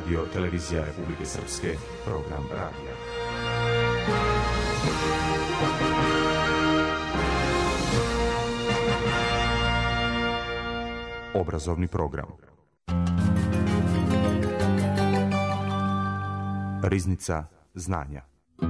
Radio Televizija Republike Srpske, program radija. Obrazovni program. Riznica znanja.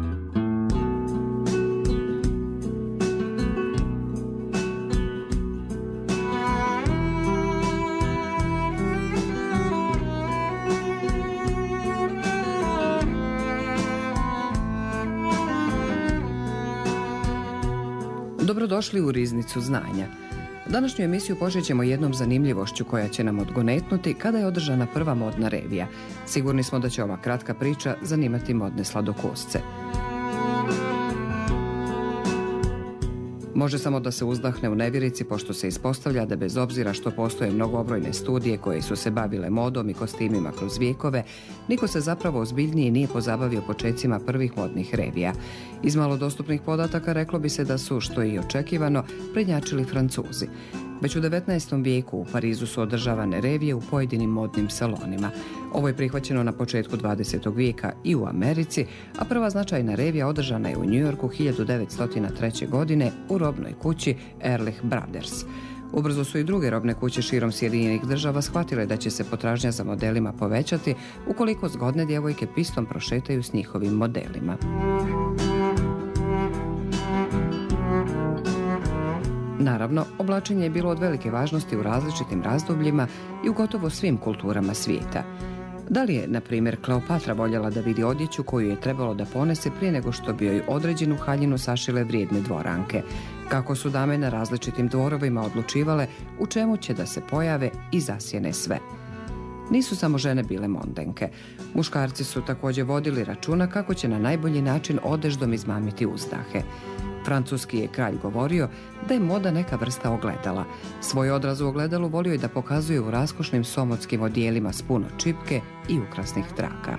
Dobrodošli u Riznicu znanja. Današnju emisiju počet ćemo jednom zanimljivošću koja će nam odgonetnuti kada je održana prva modna revija. Sigurni smo da će ova kratka priča zanimati modne sladokusce. Može samo da se uzdahne u nevjerici, pošto se ispostavlja da bez obzira što postoje mnogobrojne studije koje su se bavile modom i kostimima kroz vijekove, niko se zapravo ozbiljnije nije pozabavio počecima prvih modnih revija. Iz malo dostupnih podataka reklo bi se da su, što je i očekivano, prednjačili Francuzi. Već u 19. vijeku u Parizu su održavane revije u pojedinim modnim salonima. Ovo je prihvaćeno na početku 20. vijeka i u Americi, a prva značajna revija održana je u New Yorku 1903. godine u robnoj kući Ehrlich Brothers. Ubrzo su i druge robne kuće širom Sjedinjenih Država shvatile da će se potražnja za modelima povećati ukoliko zgodne djevojke pistom prošetaju s njihovim modelima. Naravno, oblačenje je bilo od velike važnosti u različitim razdobljima i u gotovo svim kulturama svijeta. Da li je, na primjer, Kleopatra voljela da vidi odjeću koju je trebalo da ponese prije nego što bi joj određenu haljinu sašile vrijedne dvoranke? Kako su dame na različitim dvorovima odlučivale u čemu će da se pojave i zasjene sve? Nisu samo žene bile mondenke. Muškarci su također vodili računa kako će na najbolji način odeždom izmamiti uzdahe. Francuski je kralj govorio da je moda neka vrsta ogledala. Svoj odraz u ogledalu volio je da pokazuje u raskošnim somotskim odijelima s puno čipke i ukrasnih traka.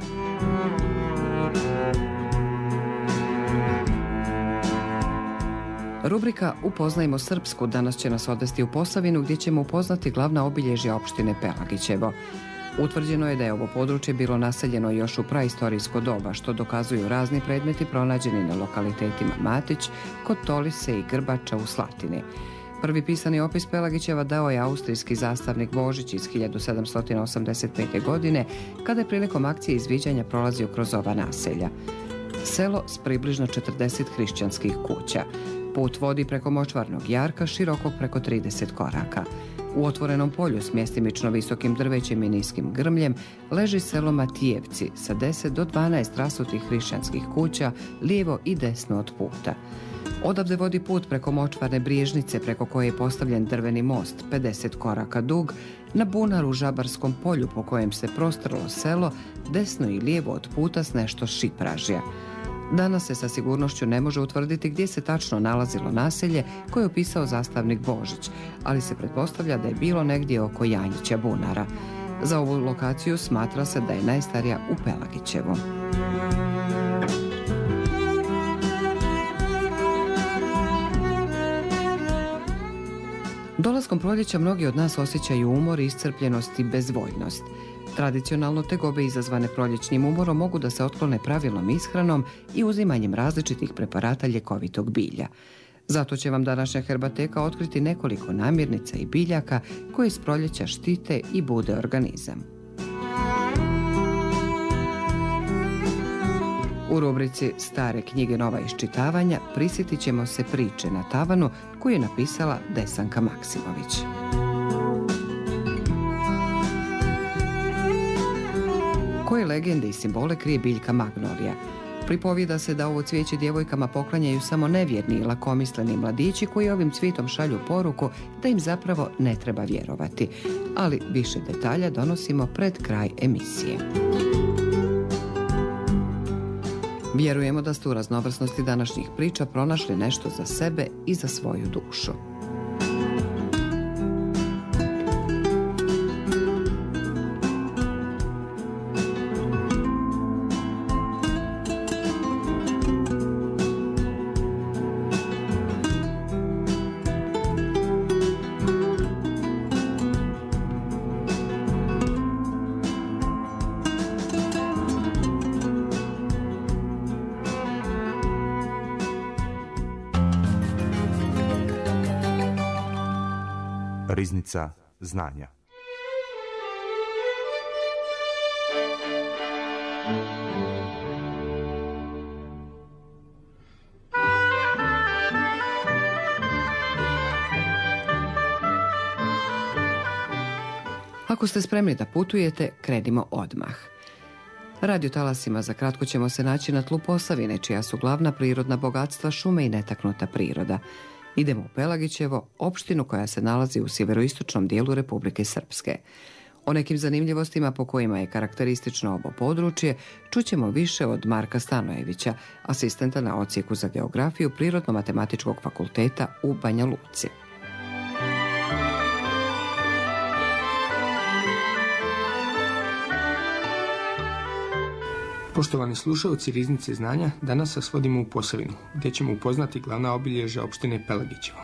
Rubrika Upoznajmo Srpsku danas će nas odvesti u Posavinu gdje ćemo upoznati glavna obilježja opštine Pelagićevo. Utvrđeno je da je ovo područje bilo naseljeno još u praistorijsko doba, što dokazuju razni predmeti pronađeni na lokalitetima Matić, kod Tolise i Grbača u Slatini. Prvi pisani opis Pelagićeva dao je austrijski zastavnik Božić iz 1785. godine, kada je prilikom akcije izviđanja prolazio kroz ova naselja. Selo s približno 40 hrišćanskih kuća. Put vodi preko močvarnog jarka, širokog preko 30 koraka. U otvorenom polju s mjestimično visokim drvećem i niskim grmljem leži selo Matijevci sa 10 do 12 rasutih hrišćanskih kuća lijevo i desno od puta. Odavde vodi put preko močvarne brježnice preko koje je postavljen drveni most 50 koraka dug na bunar u Žabarskom polju po kojem se prostrlo selo desno i lijevo od puta s nešto šipražja. Danas se sa sigurnošću ne može utvrditi gdje se tačno nalazilo naselje koje je opisao zastavnik Božić, ali se pretpostavlja da je bilo negdje oko Janjića bunara. Za ovu lokaciju smatra se da je najstarija u Pelagićevu. Dolaskom proljeća mnogi od nas osjećaju umor, iscrpljenost i bezvoljnost. Tradicionalno tegobe izazvane proljećnim umorom mogu da se otklone pravilnom ishranom i uzimanjem različitih preparata ljekovitog bilja. Zato će vam današnja Herbateka otkriti nekoliko namirnica i biljaka koje iz proljeća štite i bude organizam. U rubrici Stare knjige nova iščitavanja prisjetit ćemo se priče na tavanu koju je napisala Desanka Maksimović. Koje legende i simbole krije biljka magnolija? Pripovijeda se da ovo cvijeće djevojkama poklanjaju samo nevjerni i lakomisleni mladići koji ovim cvijetom šalju poruku da im zapravo ne treba vjerovati. Ali više detalja donosimo pred kraj emisije. Vjerujemo da ste u raznovrsnosti današnjih priča pronašli nešto za sebe i za svoju dušu. Riznica znanja. Ako ste spremni da putujete, krenimo odmah. Radio talasima za kratko ćemo se naći na tlu Posavine, čija su glavna prirodna bogatstva šume i netaknuta priroda. Idemo u Pelagićevo, opštinu koja se nalazi u sjeveroistočnom dijelu Republike Srpske. O nekim zanimljivostima po kojima je karakteristično ovo područje čućemo više od Marka Stanojevića, asistenta na odsjeku za geografiju Prirodno-matematičkog fakulteta u Banja Luci. Poštovani slušalci Riznice znanja, danas vas vodimo u Posavinu, gdje ćemo upoznati glavna obilježja opštine Pelagićevo.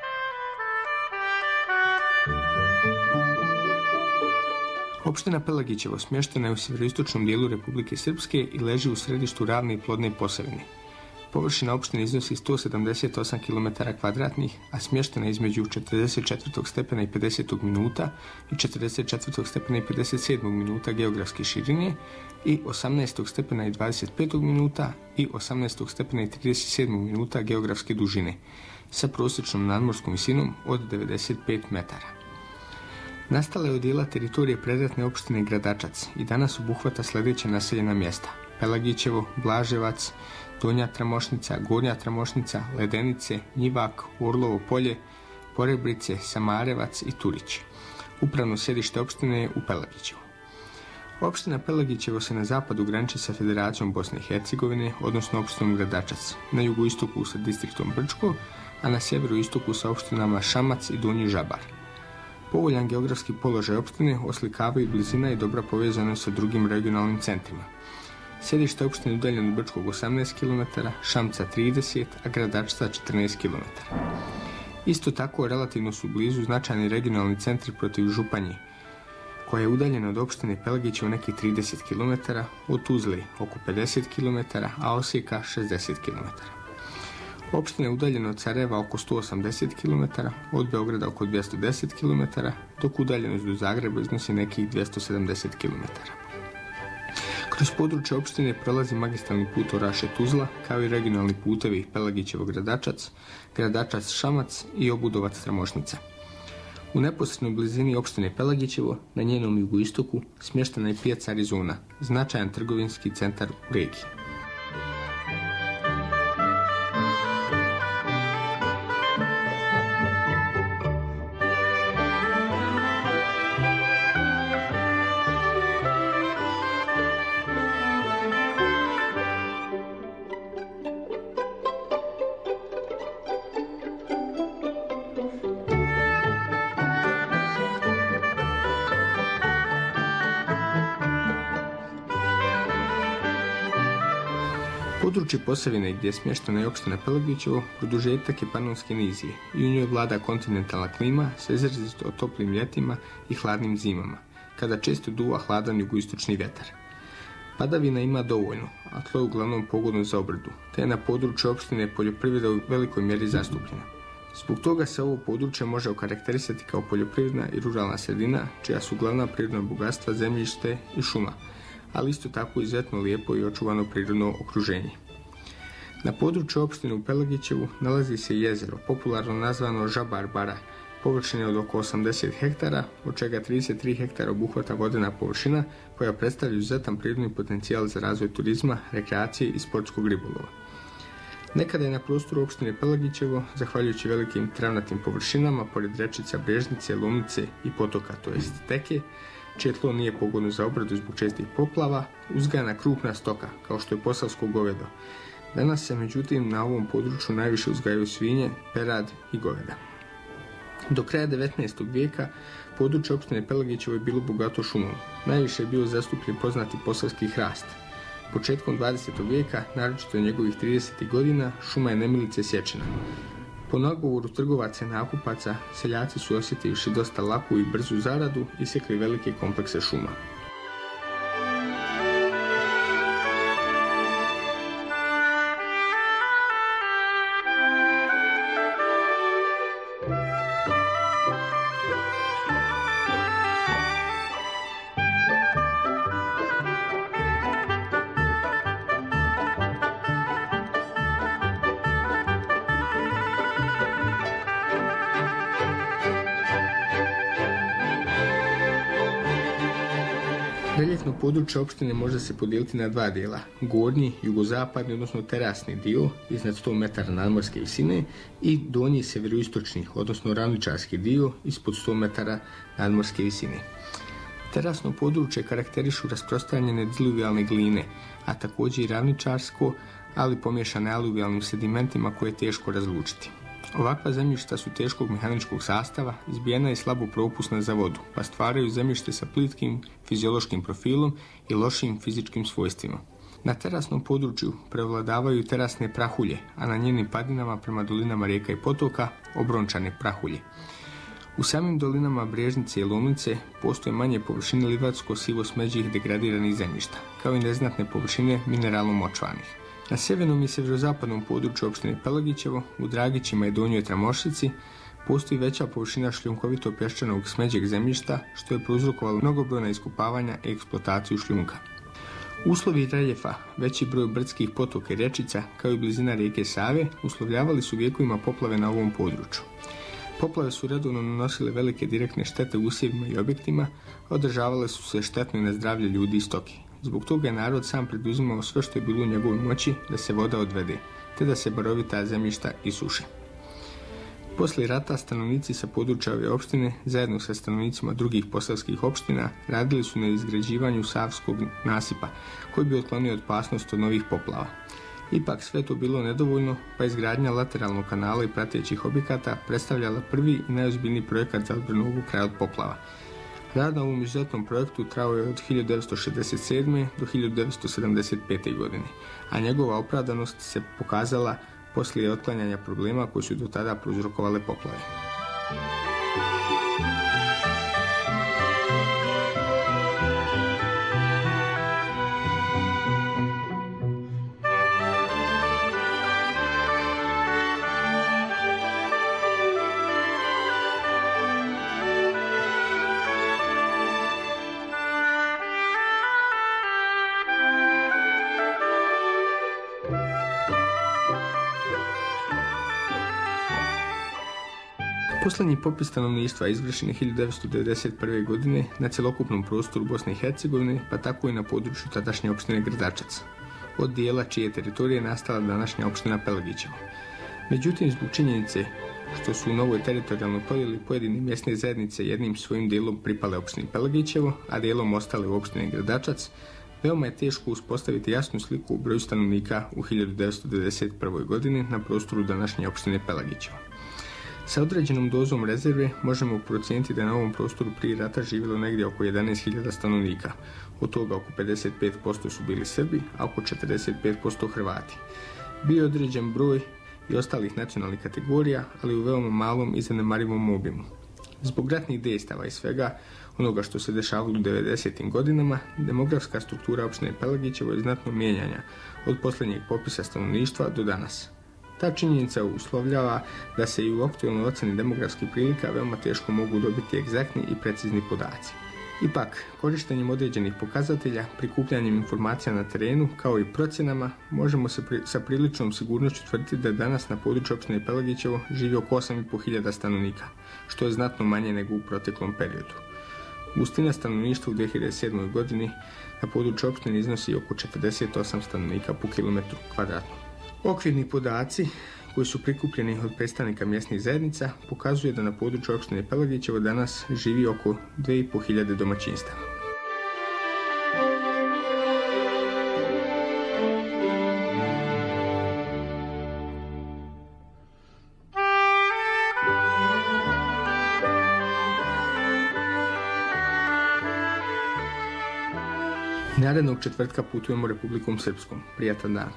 Opština Pelagićevo smještena je u sjeveroistočnom dijelu Republike Srpske i leži u središtu ravne i plodne Posavine. Površina opštine iznosi 178 km2, a smještena je između 44. stepena i 50. minuta i 44. stepena i 57. minuta geografske širine i 18. stepena i 25. minuta i 18. stepena i 37. minuta geografske dužine, sa prosječnom nadmorskom visinom od 95 metara. Nastala je od dijela teritorije predratne opštine Gradačac i danas obuhvata sljedeća naseljena mjesta: Pelagićevo, Blaževac, Donja Tramošnica, Gornja Tramošnica, Ledenice, Njivak, Orlovo polje, Porebrice, Samarevac i Turić. Upravno sjedište opštine je u Pelagićevu. Opština Pelagićevo se na zapadu graniči sa Federacijom Bosne i Hercegovine, odnosno opštinom Gradačac, na jugoistoku sa distriktom Brčko, a na sjeveroistoku sa opštinama Šamac i Donji Žabar. Povoljan geografski položaj opštine oslikavaju blizina i dobra povezanost sa drugim regionalnim centrima. Sjedište opštine je udaljeno od Brčkog 18 km, Šamca 30, a Gradačca 14 km. Isto tako, relativno su blizu značajni regionalni centri protiv Županje, koja je udaljena od opštine Pelagićevo nekih 30 km, od Tuzle oko 50 km, a Osijeka 60 km. Opština je udaljena od Sarajeva oko 180 km, od Beograda oko 210 km, dok udaljenost do Zagreba iznosi nekih 270 km. Kroz područje opštine prolazi magistralni put Oraše-Tuzla, kao i regionalni putevi Pelagićevo-Gradačac, Gradačac-Šamac i Obudovac-Tramošnica. U neposrednoj blizini opštine Pelagićevo, na njenom jugoistoku, smještena je pijaca Arizona, značajan trgovinski centar u regiji. Područje Posavine, gdje je smještena i opština Pelagićevo, produžetak je Panonske nizije i u njoj vlada kontinentalna klima sa izrazito toplim ljetima i hladnim zimama, kada često duva hladan jugoistočni vjetar. Padavina ima dovoljno, a tlo je uglavnom pogodno za obradu, te je na području opštine poljoprivreda u velikoj mjeri zastupljena. Zbog toga se ovo područje može okarakterisati kao poljoprivredna i ruralna sredina, čija su glavna prirodna bogatstva zemljište i šuma, ali isto tako izuzetno lijepo i očuvano prirodno okruženje. Na području opštine u Pelagićevu nalazi se jezero, popularno nazvano Žabar Bara, površine od oko 80 hektara, od čega 33 hektara obuhvata vodena površina, koja predstavlja izuzetan prirodni potencijal za razvoj turizma, rekreacije i sportskog ribolova. Nekada je na prostoru opštine Pelagićevo, zahvaljujući velikim travnatim površinama, pored rečica, brežnice, lomnice i potoka, to jest teke, čije tlo nije pogodno za obradu zbog čestih poplava, uzgajana krupna stoka, kao što je posavsko govedo. Danas se, međutim, na ovom području najviše uzgajaju svinje, perad i goveda. Do kraja 19. vijeka područje opštine Pelagićevo je bilo bogato šumom. Najviše je bio zastupljen poznati posavski hrast. Početkom 20. vijeka, naročito njegovih 30. godina, šuma je nemilice sječena. Po nagovoru trgovaca i nakupaca, seljaci su, osjetivši dosta laku i brzu zaradu, isekli velike komplekse šuma. Reljefno područje opštine može se podijeliti na dva dijela. Gornji, jugozapadni, odnosno terasni dio iznad 100 metara nadmorske visine i donji severoistočni, odnosno ravničarski dio ispod 100 metara nadmorske visine. Terasno područje karakterišu rasprostranjene diluvijalne gline, a također i ravničarsko, ali pomiješane aluvijalnim sedimentima koje je teško razlučiti. Ovakva zemljišta su teškog mehaničkog sastava, izbijena i slabo propusna za vodu, pa stvaraju zemljište sa plitkim fiziološkim profilom i lošim fizičkim svojstvima. Na terasnom području prevladavaju terasne prahulje, a na njenim padinama prema dolinama rijeka i potoka obrončane prahulje. U samim dolinama Brežnice i Lomnice postoje manje površine livatsko-sivo-smeđih degradiranih zemljišta, kao i neznatne površine mineralno močvanih. Na sjevernom i sjeverozapadnom području opštine Pelagićevo, u Dragićima i Donjoj Tramošici, postoji veća površina šljunkovito pješčanog smeđeg zemljišta, što je prouzrokovalo mnogobrojna iskopavanja i eksploataciju šljunka. Uslovi reljefa, veći broj brdskih potoka i rječica, kao i blizina rijeke Save, uslovljavali su vjekovima poplave na ovom području. Poplave su redovno nanosile velike direktne štete usjevima i objektima, a održavale su se štetno i na zdravlje ljudi i stoke. Zbog toga je narod sam preduzimao sve što je bilo u njegovoj moći da se voda odvede, te da se barovita zemljišta isuše. Poslije rata stanovnici sa područja ove opštine, zajedno sa stanovnicima drugih posavskih opština, radili su na izgrađivanju Savskog nasipa, koji bi otklonio opasnost od novih poplava. Ipak sve to bilo nedovoljno, pa izgradnja lateralnog kanala i pratećih objekata predstavljala prvi i najozbiljniji projekat za odbranu ovog kraja od poplava. Rad na ovom izuzetnom projektu trajao je od 1967. do 1975. godine, a njegova opravdanost se pokazala poslije otklanjanja problema koji su do tada prouzrokovale poplave. Posljednji popis stanovništva izvršen je 1991. godine na cjelokupnom prostoru Bosne i Hercegovine, pa tako i na području tadašnje opštine Grdačac, od dijela čije teritorije nastala današnja opština Pelagićevo. Međutim, zbog činjenice što su u novoj teritorijalnoj podjeli pojedine mjesne zajednice jednim svojim dijelom pripale opštini Pelagićevo, a dijelom ostale u opštini Grdačac, veoma je teško uspostaviti jasnu sliku o broju stanovnika u 1991. godini na prostoru današnje opštine Pelagićevo. Sa određenom dozom rezerve možemo procijeniti da je na ovom prostoru prije rata živjelo negdje oko 11.000 stanovnika. Od toga oko 55% su bili Srbi, a oko 45% Hrvati. Bio je određen broj i ostalih nacionalnih kategorija, ali u veoma malom i zanemarivom obimu. Zbog ratnih dejstava i svega onoga što se dešavalo u 90. godinama, demografska struktura opštine Pelagićevo je znatno mijenjanja od posljednjeg popisa stanovništva do danas. Ta činjenica uslovljava da se i u aktualnoj ocjeni demografskih prilika veoma teško mogu dobiti egzaktni i precizni podaci. Ipak, korištenjem određenih pokazatelja, prikupljanjem informacija na terenu, kao i procjenama, možemo se sa priličnom sigurnošću tvrditi da danas na području opštine Pelagićevo živi oko 8.500 stanovnika, što je znatno manje nego u proteklom periodu. Gustina stanovništva u 2007. godini na području opštine iznosi oko 48 stanovnika po kilometru kvadratnom. Okvirni podaci koji su prikupljeni od predstavnika mjesnih zajednica pokazuje da na području opštine Pelagićevo danas živi oko 2.500 domaćinstava. Narednog četvrtka putujemo Republikom Srpskom. Prijatan dan.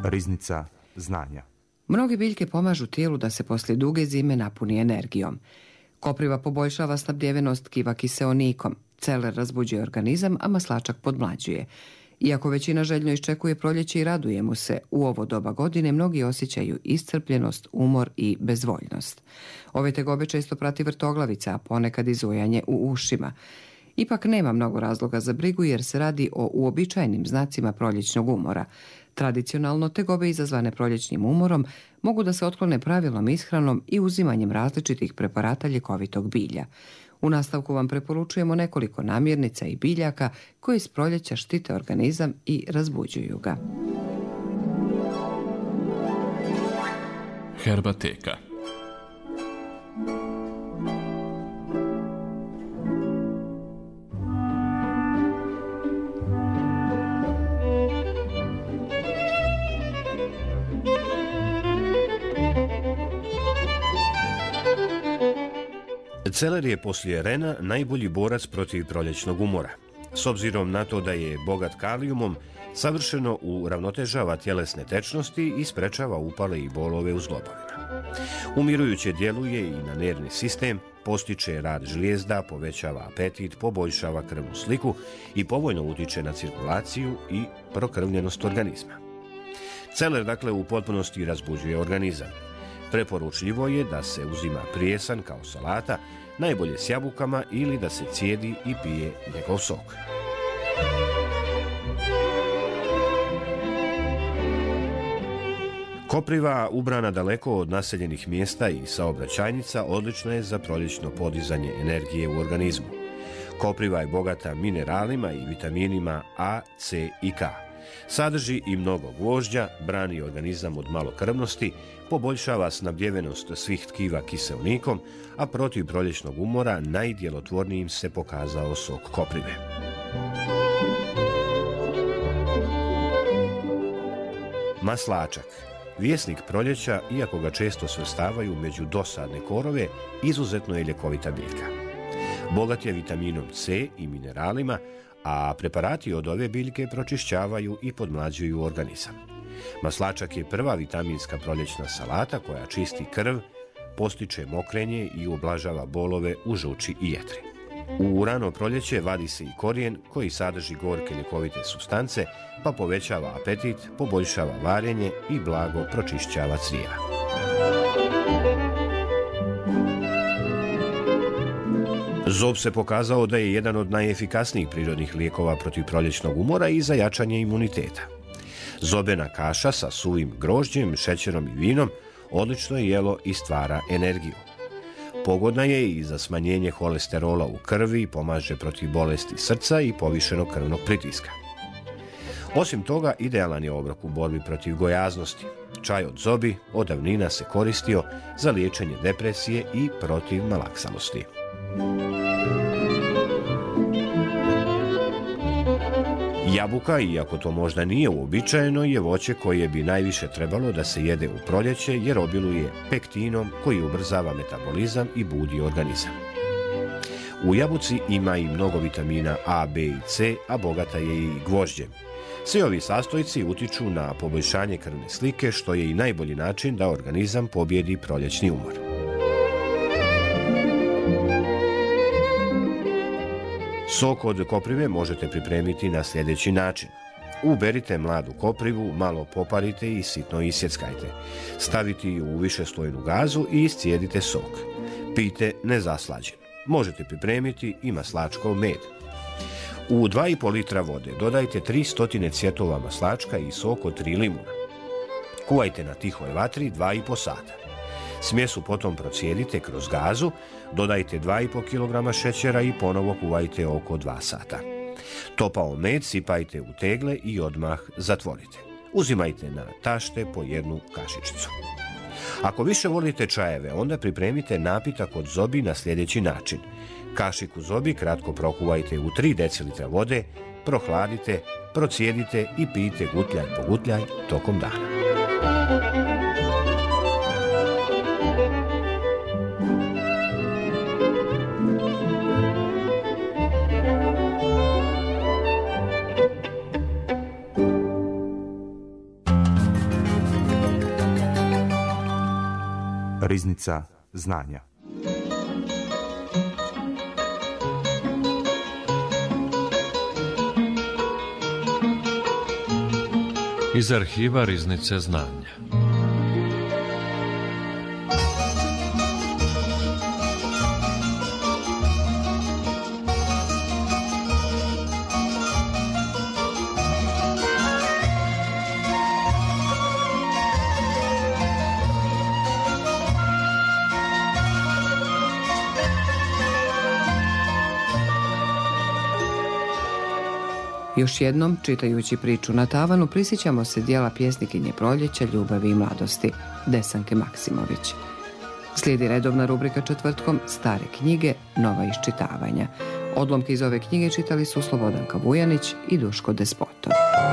Riznica znanja. Mnoge biljke pomažu tijelu da se poslije duge zime napuni energijom. Kopriva poboljšava snabdjevenost tkiva kiseonikom, celer razbuđuje organizam, a maslačak podmlađuje. Iako većina željno iščekuje proljeće i raduje mu se, u ovo doba godine mnogi osjećaju iscrpljenost, umor i bezvoljnost. Ove tegobe često prati vrtoglavica, a ponekad i zujanje u ušima. Ipak nema mnogo razloga za brigu jer se radi o uobičajenim znacima proljećnog umora. Tradicionalno tegobe izazvane proljećnim umorom mogu da se otklone pravilnom ishranom i uzimanjem različitih preparata ljekovitog bilja. U nastavku vam preporučujemo nekoliko namirnica i biljaka koji s proljeća štite organizam i razbuđuju ga. Herbateka. Celer je poslije rena najbolji borac protiv proljećnog umora. S obzirom na to da je bogat kalijumom, savršeno uravnotežava tjelesne tečnosti i sprečava upale i bolove u zglobovima. Umirujuće djeluje i na nervni sistem, postiče rad žlijezda, povećava apetit, poboljšava krvnu sliku i povoljno utiče na cirkulaciju i prokrvljenost organizma. Celer, dakle, u potpunosti razbuđuje organizam. Preporučljivo je da se uzima prijesan kao salata, najbolje s jabukama ili da se cijedi i pije njegov sok. Kopriva, ubrana daleko od naseljenih mjesta i saobraćajnica, odlična je za proljećno podizanje energije u organizmu. Kopriva je bogata mineralima i vitaminima A, C i K. Sadrži i mnogo gvožđa, brani organizam od malokrvnosti, poboljšava snabdjevenost svih tkiva kiseonikom, a protiv proljećnog umora najdjelotvornijim se pokazao sok koprive. Maslačak. Vjesnik proljeća, iako ga često svrstavaju među dosadne korove, izuzetno je ljekovita biljka. Bogat je vitaminom C i mineralima, a preparati od ove biljke pročišćavaju i podmlađuju organizam. Maslačak je prva vitaminska proljećna salata koja čisti krv, postiče mokrenje i ublažava bolove u žuči i jetri. U rano proljeće vadi se i korijen koji sadrži gorke ljekovite supstance, pa povećava apetit, poboljšava varenje i blago pročišćava crijeva. Zob se pokazao da je jedan od najefikasnijih prirodnih lijekova protiv proljećnog umora i za jačanje imuniteta. Zobena kaša sa suvim grožđem, šećerom i vinom odlično je jelo i stvara energiju. Pogodna je i za smanjenje holesterola u krvi, pomaže protiv bolesti srca i povišenog krvnog pritiska. Osim toga, idealan je obrok u borbi protiv gojaznosti. Čaj od zobi od davnina se koristio za liječenje depresije i protiv malaksalosti. Jabuka, iako to možda nije uobičajeno, je voće koje bi najviše trebalo da se jede u proljeće jer obiluje pektinom koji ubrzava metabolizam i budi organizam. U jabuci ima i mnogo vitamina A, B i C, a bogata je i gvožđem. Svi ovi sastojci utiču na poboljšanje krvne slike, što je i najbolji način da organizam pobjedi proljećni umor. Sok od koprive možete pripremiti na sljedeći način. Uberite mladu koprivu, malo poparite i sitno isjeckajte. Stavite ju u višeslojnu gazu i iscijedite sok. Pijte nezaslađen. Možete pripremiti i maslačkov med. U 2,5 litra vode dodajte 300 cjetova maslačka i sok od 3 limuna. Kuvajte na tihoj vatri 2,5 sata. Smjesu potom procijedite kroz gazu, dodajte 2,5 kg šećera i ponovo kuvajte oko 2 sata. Topao med sipajte u tegle i odmah zatvorite. Uzimajte na tašte po jednu kašičicu. Ako više volite čajeve, onda pripremite napitak od zobi na sljedeći način. Kašiku zobi kratko prokuvajte u 3 decilitra vode, prohladite, procijedite i pijte gutljaj po gutljaj tokom dana. Riznica znanja. Iz arhiva Riznice znanja. Još jednom, čitajući priču na tavanu, prisjećamo se dijela pjesnikinje proljeća, ljubavi i mladosti, Desanke Maksimović. Slijedi redovna rubrika četvrtkom Stare knjige, nova iščitavanja. Odlomke iz ove knjige čitali su Slobodanka Vujanić i Duško Despotov.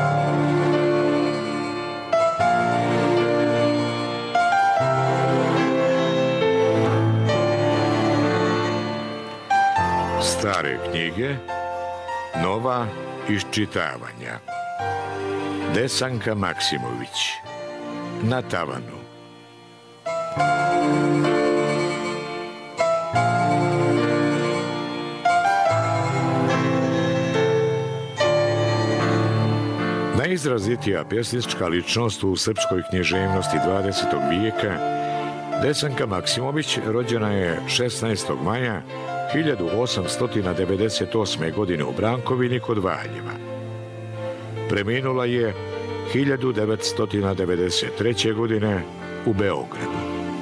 Stare knjige, nova iščitavanja. Desanka Maksimović. Na tavanu. Najizrazitija pjesnička ličnost u srpskoj književnosti 20. vijeka, Desanka Maksimović rođena je 16. maja 1898. godine u Brankovini kod Valjeva. Preminula je 1993. godine u Beogradu.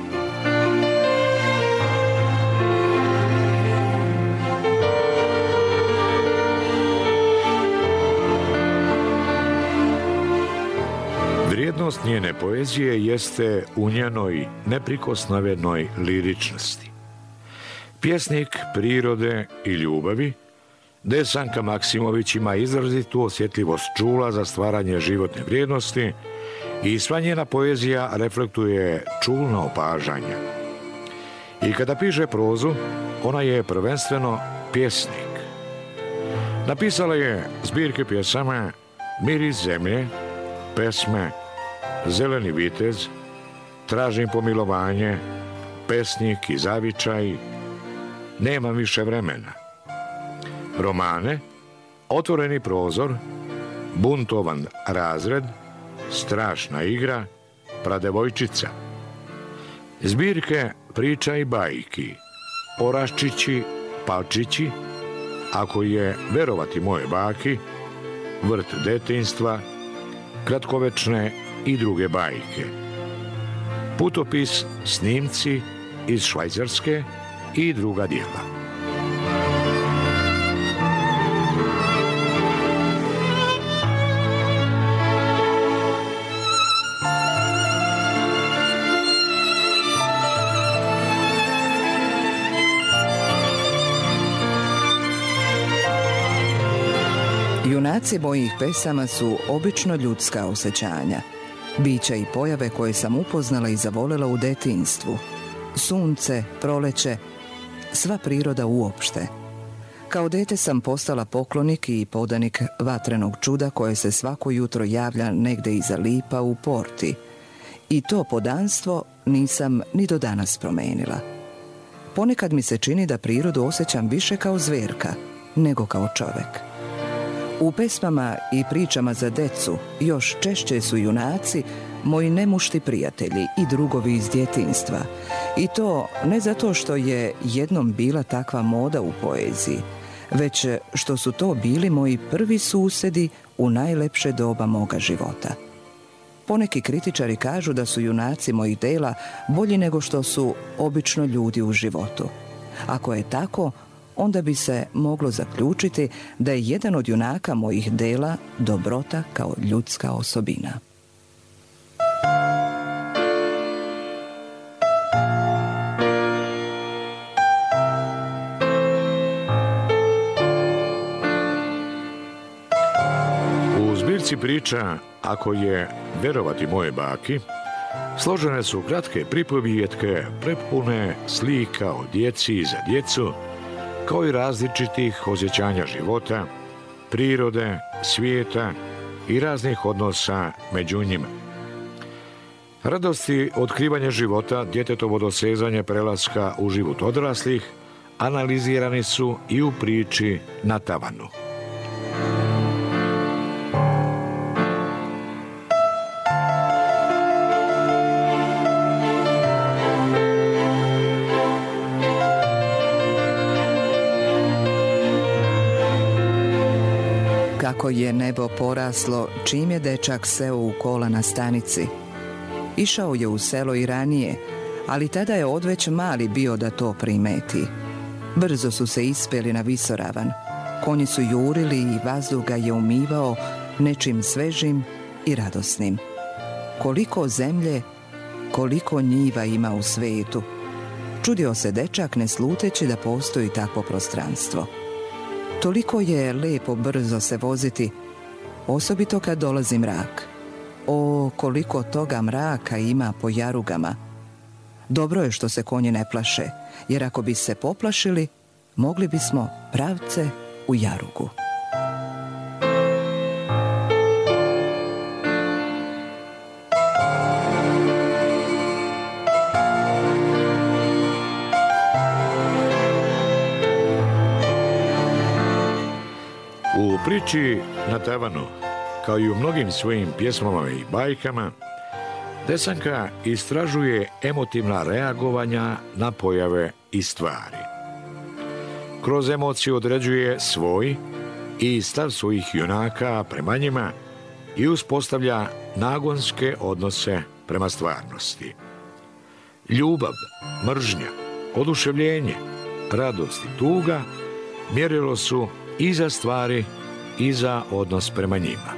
Vrijednost njene poezije jeste u njenoj neprikosnovenoj liričnosti. Pjesnik prirode i ljubavi, Desanka Maksimović ima izrazitu osjetljivost čula za stvaranje životne vrijednosti i sva njena poezija reflektuje čulna opažanja. I kada piše prozu, ona je prvenstveno pjesnik. Napisala je zbirke pjesama Miris zemlje, Pesme, Zeleni vitez, Tražim pomilovanje, Pesnik i zavičaj, Nemam više vremena. Romane, Otvoreni prozor, Buntovan razred, Strašna igra, Pradevojčica. Zbirke priča i bajki, Oraščići, Palčići, Ako je verovati moje baki, Vrt detinjstva, Kratkovečne i druge bajke. Putopis, snimci iz Švajcarske i druga djela. Junaci mojih pesama su obično ljudska osjećanja, bića i pojave koje sam upoznala i zavolela u detinjstvu. Sunce, proleće, sva priroda uopšte. Kao dete sam postala poklonik i podanik vatrenog čuda koje se svako jutro javlja negde iza lipa u porti. I to podanstvo nisam ni do danas promenila. Ponekad mi se čini da prirodu osjećam više kao zverka nego kao čovek. U pesmama i pričama za decu još češće su junaci moji nemušti prijatelji i drugovi iz djetinjstva. I to ne zato što je jednom bila takva moda u poeziji, već što su to bili moji prvi susedi u najlepše doba moga života. Poneki kritičari kažu da su junaci mojih dela bolji nego što su obično ljudi u životu. Ako je tako, onda bi se moglo zaključiti da je jedan od junaka mojih dela dobrota kao ljudska osobina. U zbirci priča Ako je verovati moje baki složene su kratke pripovijetke prepune slika o djeci i za djecu, kao i različitih osjećanja života, prirode, svijeta i raznih odnosa među njima. Radosti otkrivanja života, djetetovo dosezanje prelaska u život odraslih, analizirani su i u priči Na tavanu. Kako je nebo poraslo čim je dečak seo u kola na stanici. Išao je u selo i ranije, ali tada je odveć mali bio da to primeti. Brzo su se ispeli na visoravan. Konji su jurili i vazduh ga je umivao nečim svežim i radosnim. Koliko zemlje, koliko njiva ima u svetu. Čudio se dečak ne sluteći da postoji takvo prostranstvo. Toliko je lepo brzo se voziti, osobito kad dolazi mrak. O, koliko toga mraka ima po jarugama. Dobro je što se konji ne plaše, jer ako bi se poplašili, mogli bismo pravce u jarugu. U priči Na tavanu, kao i u mnogim svojim pjesmama i bajkama, Desanka istražuje emotivna reagovanja na pojave i stvari. Kroz emociju određuje svoj i stav svojih junaka prema njima i uspostavlja nagonske odnose prema stvarnosti. Ljubav, mržnja, oduševljenje, radost i tuga mjerilo su i za stvari i za odnos prema njima.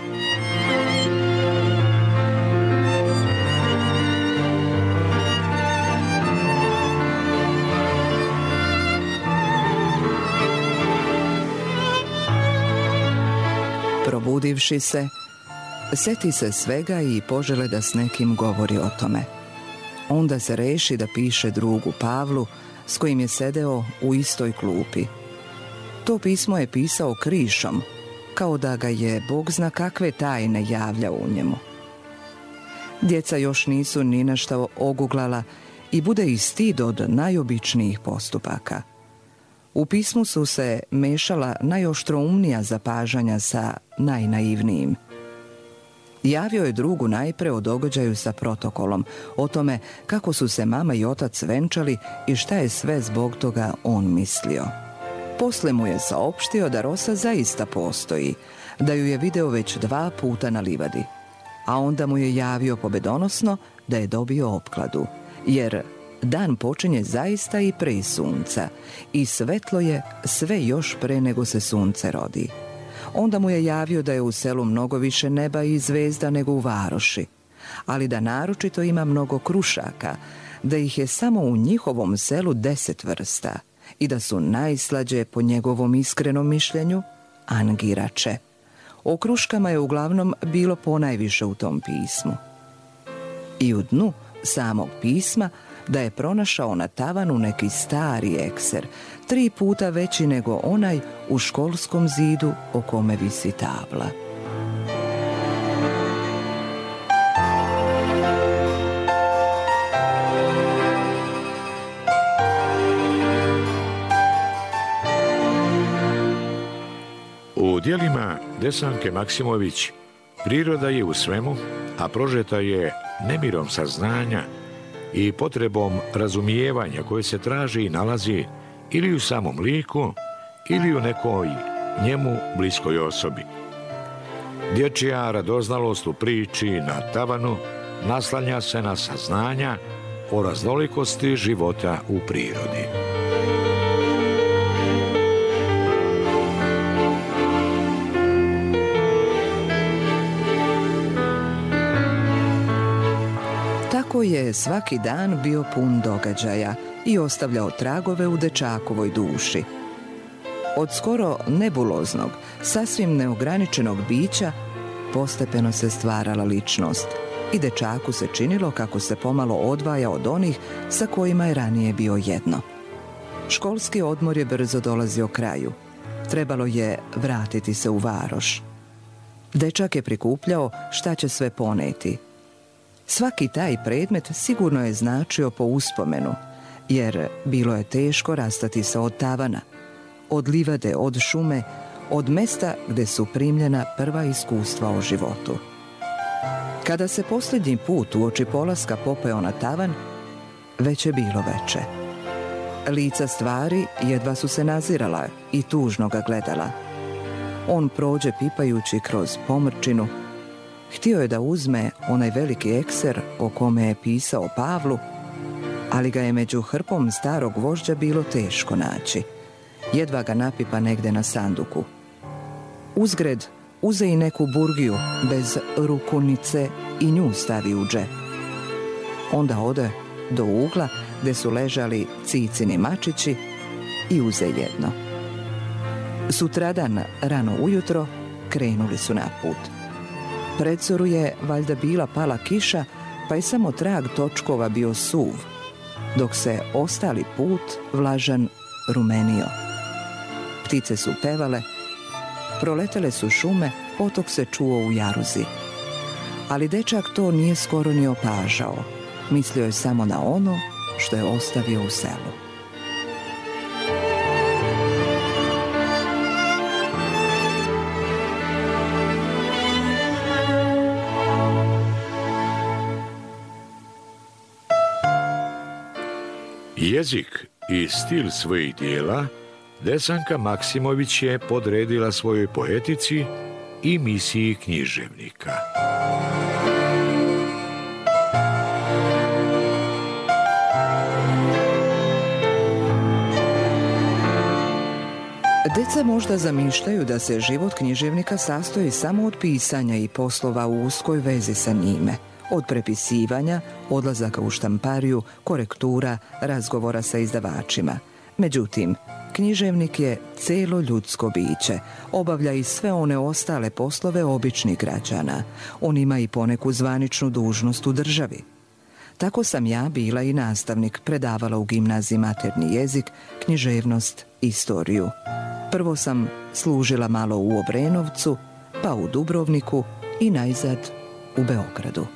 Probudivši se, seti se svega i požele da s nekim govori o tome. Onda se reši da piše drugu Pavlu, s kojim je sedeo u istoj klupi. To pismo je pisao krišom, kao da ga je Bog zna kakve tajne javljao u njemu. Djeca još nisu ni na šta oguglala i bude i stid od najobičnijih postupaka. U pismu su se mešala najoštroumnija zapažanja sa najnaivnijim. Javio je drugu najpre o događaju sa protokolom, o tome kako su se mama i otac venčali i šta je sve zbog toga on mislio. Posle mu je saopštio da Rosa zaista postoji, da ju je video već 2 puta na livadi, a onda mu je javio pobedonosno da je dobio opkladu, jer dan počinje zaista i pre sunca i svetlo je sve još pre nego se sunce rodi. Onda mu je javio da je u selu mnogo više neba i zvezda nego u varoši, ali da naročito ima mnogo krušaka, da ih je samo u njihovom selu 10 vrsta i da su najslađe po njegovom iskrenom mišljenju angirače. O kruškama je uglavnom bilo ponajviše u tom pismu. I u dnu samog pisma da je pronašao na tavanu neki stari ekser, 3 puta veći nego onaj u školskom zidu o kome visi tabla. U djelima Desanke Maksimović priroda je u svemu, a prožeta je nemirom saznanja i potrebom razumijevanja koje se traži i nalazi ili u samom liku ili u nekoj njemu bliskoj osobi. Dječja radoznalost u priči Na tavanu naslanja se na saznanja o raznolikosti života u prirodi. Tako je svaki dan bio pun događaja i ostavljao tragove u dečakovoj duši. Od skoro nebuloznog, sasvim neograničenog bića postepeno se stvarala ličnost i dečaku se činilo kako se pomalo odvaja od onih sa kojima je ranije bio jedno. Školski odmor je brzo dolazio kraju. Trebalo je vratiti se u varoš. Dečak je prikupljao šta će sve poneti. Svaki taj predmet sigurno je značio po uspomenu, jer bilo je teško rastati se od tavana, od livade, od šume, od mesta gde su primljena prva iskustva o životu. Kada se posljednji put uoči polaska popeo na tavan, već je bilo veče. Lica stvari jedva su se nazirala i tužno ga gledala. On prođe pipajući kroz pomrčinu. Htio je da uzme onaj veliki ekser o kome je pisao Pavlu, ali ga je među hrpom starog vožđa bilo teško naći. Jedva ga napipa negde na sanduku. Uzgred uze i neku burgiju bez rukunice i nju stavi u džep. Onda ode do ugla gde su ležali Cicini mačići i uze jedno. Sutradan rano ujutro krenuli su na put. Predzoru je valjda bila pala kiša, pa je samo trag točkova bio suv, dok se ostali put vlažan rumenio. Ptice su pevale, proletele su šume, potok se čuo u jaruzi. Ali dečak to nije skoro ni opažao. Mislio je samo na ono što je ostavio u selu. Jezik i stil svojih dijela Desanka Maksimović je podredila svojoj poetici i misiji književnika. Deca možda zamišljaju da se život književnika sastoji samo od pisanja i poslova u uskoj vezi sa njime. Od prepisivanja, odlazaka u štampariju, korektura, razgovora sa izdavačima. Međutim, književnik je celo ljudsko biće, obavlja i sve one ostale poslove običnih građana. On ima i poneku zvaničnu dužnost u državi. Tako sam ja bila i nastavnik, predavala u gimnaziji maternji jezik, književnost, istoriju. Prvo sam služila malo u Obrenovcu, pa u Dubrovniku i najzad u Beogradu.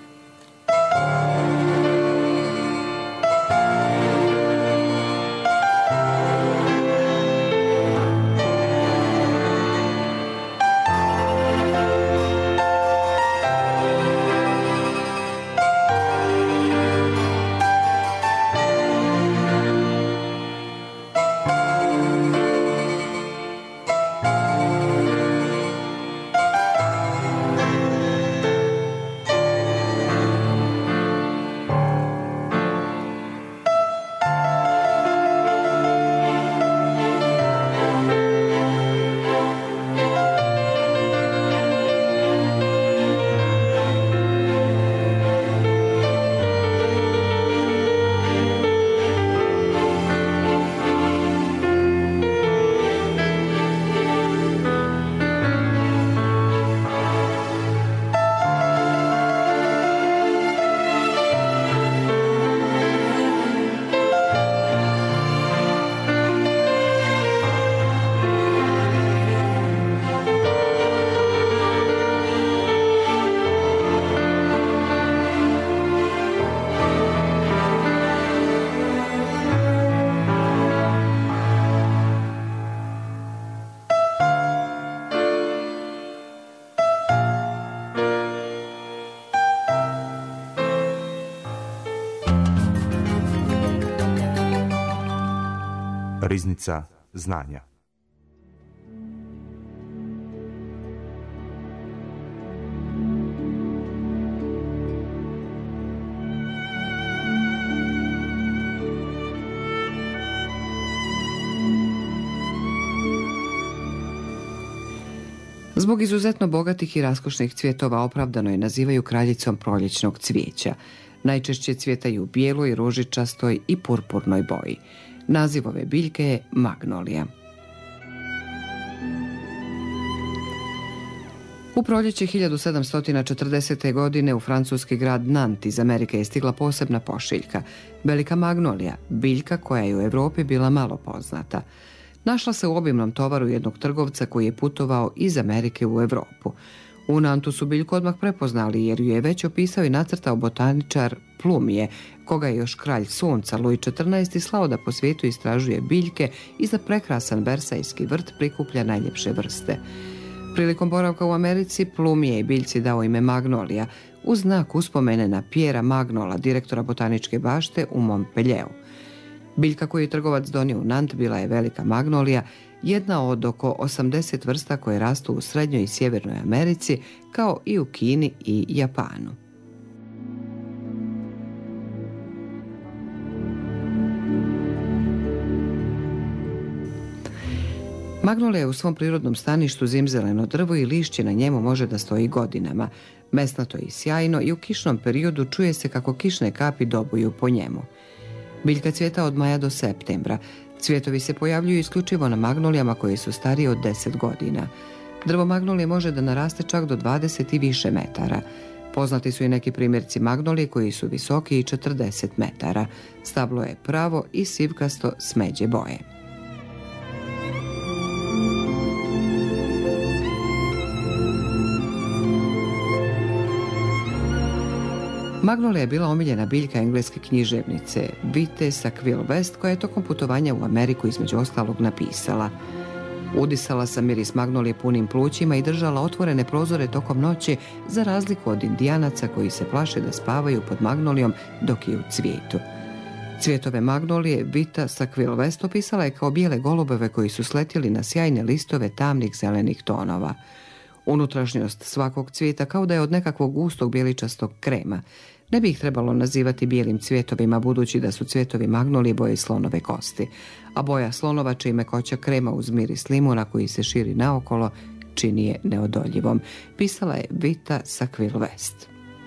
Riznica znanja. Zbog izuzetno bogatih i raskošnih cvjetova opravdano je nazivaju kraljicom proljećnog cvijeća. Najčešće cvjetaju u bijeloj, ružičastoj i purpurnoj boji. Naziv ove biljke je magnolija. U proljeće 1740. godine u francuski grad Nant iz Amerike je stigla posebna pošiljka. Velika magnolija, biljka koja je u Europi bila malo poznata. Našla se u obimnom tovaru jednog trgovca koji je putovao iz Amerike u Europu. U Nantu su biljku odmah prepoznali jer ju je već opisao i nacrtao botaničar Plumije, koga je još kralj sunca Louis XIV slao da po svijetu istražuje biljke i za prekrasan versajski vrt prikuplja najljepše vrste. Prilikom boravka u Americi Plumije je biljci dao ime magnolija, uz znak uspomene na Pierra Magnola, direktora botaničke bašte u Montpellieru. Biljka koju je trgovac donio u Nant bila je velika magnolija, jedna od oko 80 vrsta koje rastu u Srednjoj i Sjevernoj Americi, kao i u Kini i Japanu. Magnolija je u svom prirodnom staništu zimzeleno drvo i lišće na njemu može da stoji godinama. Mesnato je i sjajno i u kišnom periodu čuje se kako kišne kapi dobuju po njemu. Biljka cvjeta od maja do septembra. Cvjetovi se pojavljuju isključivo na magnolijama koje su starije od 10 godina. Drvo magnolije može da naraste čak do 20 i više metara. Poznati su i neki primjerci magnolije koji su visoki i 40 metara. Stablo je pravo i sivkasto smeđe boje. Magnolija je bila omiljena biljka engleske književnice Vite Sackville West, koja je tokom putovanja u Ameriku između ostalog napisala: udisala sam miris magnolije punim plućima i držala otvorene prozore tokom noći, za razliku od indijanaca koji se plaše da spavaju pod magnolijom dok je u cvijetu. Cvjetove magnolije Vita Sackville West opisala je kao bijele golubove koji su sletjeli na sjajne listove tamnih zelenih tonova. Unutrašnjost svakog cvijeta kao da je od nekakvog gustog bijeličastog krema. Ne bi ih trebalo nazivati bijelim cvjetovima, budući da su cvjetovi magnolije boje slonove kosti, a boja slonovače i mekoća krema uz miris limuna koji se širi naokolo čini je neodoljivom, pisala je Vita Sackville West.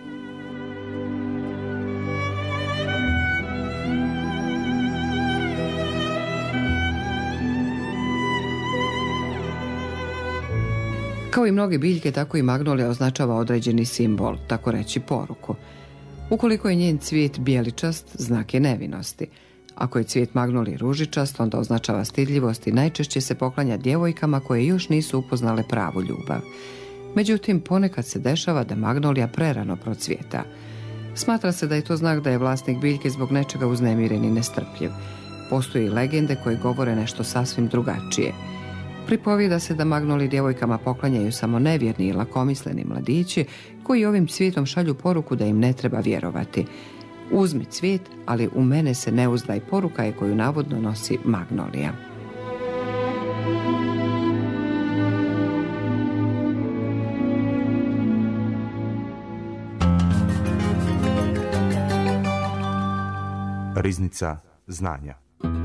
Kao i mnoge biljke, tako i magnolija označava određeni simbol, tako reći poruku. Ukoliko je njen cvijet bijeličast, znak je nevinosti. Ako je cvijet magnolije ružičast, onda označava stidljivost i najčešće se poklanja djevojkama koje još nisu upoznale pravu ljubav. Međutim, ponekad se dešava da magnolija prerano procvjeta. Smatra se da je to znak da je vlasnik biljke zbog nečega uznemiren i nestrpljiv. Postoje legende koje govore nešto sasvim drugačije. Pripovijeda se da magnolije djevojkama poklanjaju samo nevjerni i lakomisleni mladići koji ovim cvijetom šalju poruku da im ne treba vjerovati. Uzmi cvijet, ali u mene se ne uzdaj, poruka je koju navodno nosi magnolija. Riznica znanja.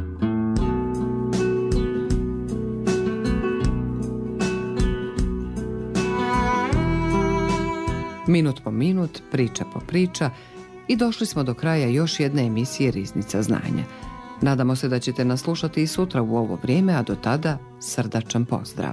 Minut po minut, priča po priča i došli smo do kraja još jedne emisije Riznica znanja. Nadamo se da ćete nas slušati i sutra u ovo vrijeme, a do tada srdačan pozdrav.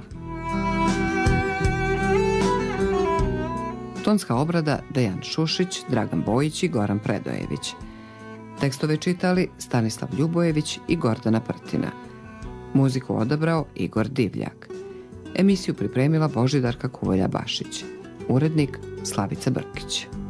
Tonska obrada Dejan Šušić, Dragan Bojić i Goran Predojević. Tekstove čitali Stanislav Ljubojević i Gordana Prtina. Muziku odabrao Igor Divljak. Emisiju pripremila Božidarka Kuvolja Bašić. Urednik Slavica Brkić.